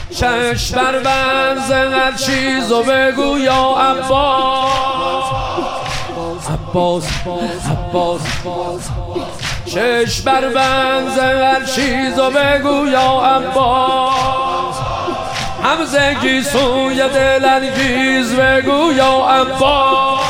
چشم بر بنز هر چیزو بگو یا عباس عباس عباس چشم بر بنز هر چیزو بگو یا عباس همزگی سوی دلانگیز بگو یا عباس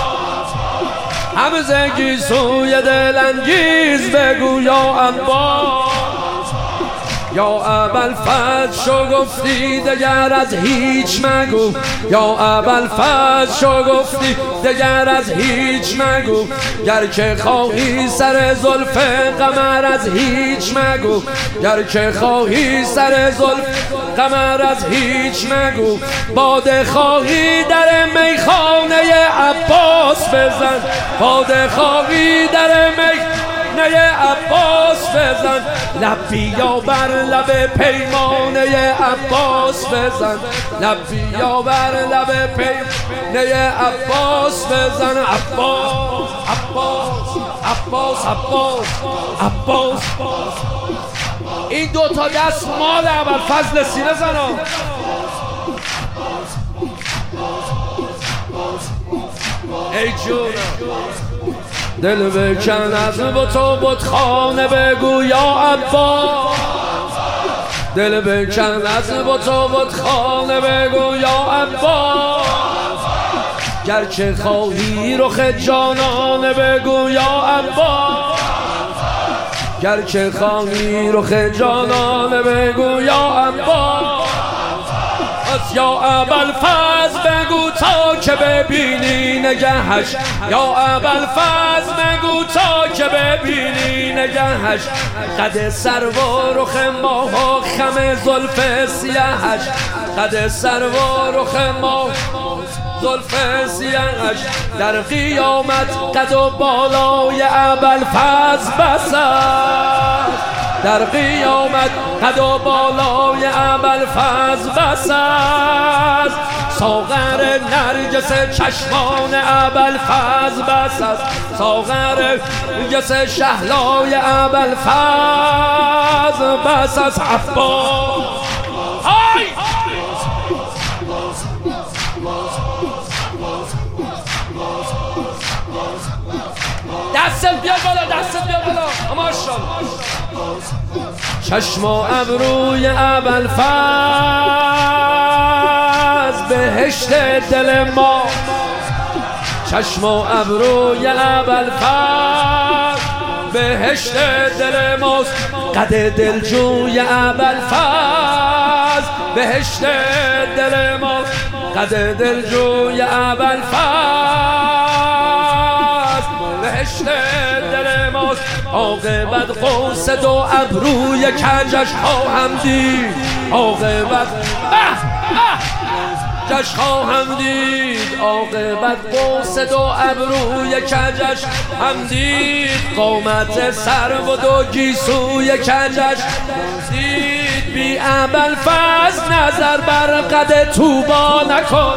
همزگی سوی دلانگیز بگو یا عباس یا ابوالفضل شو گفتی دگر از هیچ مگو یا ابوالفضل شو گفتی دگر از هیچ مگو گر که خواهی سر زلف قمر از هیچ مگو گر که خواهی سر زلف قمر از هیچ مگو باده خواهی در میخانه عباس بزن باده خواهی در میخانه عباس بزن لبی یا بر لب پیمانه عباس بزن لبی یا بر لب پیمانه عباس بزن عباس عباس عباس عباس عباس این دوتا دست مال ابوالفضل سینه زنم ای جونم دل بکن از تو بتخانه بگو یا عباس دل بکن از تو بتخانه بگو یا عباس گر که خواهی رخ جانانه بگو یا عباس گر که خواهی رخ جانانه بگو یا عباس یا ابوالفضل بگو تا که ببینی نگهش یا ابوالفضل بگو تا که ببینی نگهش قد سرو و رخ ماه و خم زلف سیاهش قد سرو و رخ ماه زلف سیاهش در قیامت قد و بالای ابوالفضل بس است در قیامت قد و بالای ابوالفضل بس است ساغر نرگس چشمان ابوالفضل بس است ساغر نرگس شهلای ابوالفضل بس است عباس دستت بیا بالا دستت بیا بالا ماشاءالله چشم و ابروی ابوالفضل بهشت دل ما چشم و ابروی ابوالفضل بهشت دل ماست قد دلجوی ابوالفضل بهشت دل ماست قد دلجوی ابوالفضل بهشت دل ماست عاقبت قوس دو ابروی کجش خواهم دید عاقبت کجش خواهم دید عاقبت قوس دو ابروی کجش هم دید قامت سرو و دو گیسوی کجش دید بی ابوالفضل نظر بر قد طوبی نکن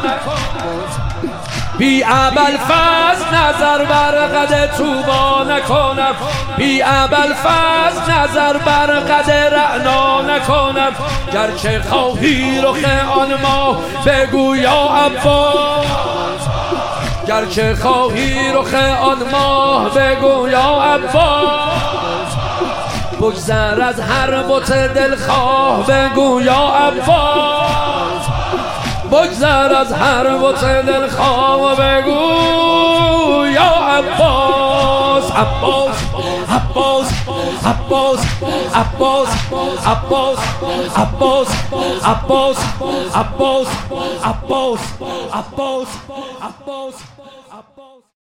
بی ابوالفضل نظر بر قد طوبی نکنم بی ابوالفضل نظر بر قد رعنا نکنم گرچه خواهی رخ آن ماه بگو یا عباس گرچه خواهی رخ آن ماه بگو یا عباس بگذر از هر بت دلخواه بگو یا عباس بگذر از هر بت دلخواه بگو یا عباس عباس عباس عباس عباس عباس عباس عباس عباس عباس عباس عباس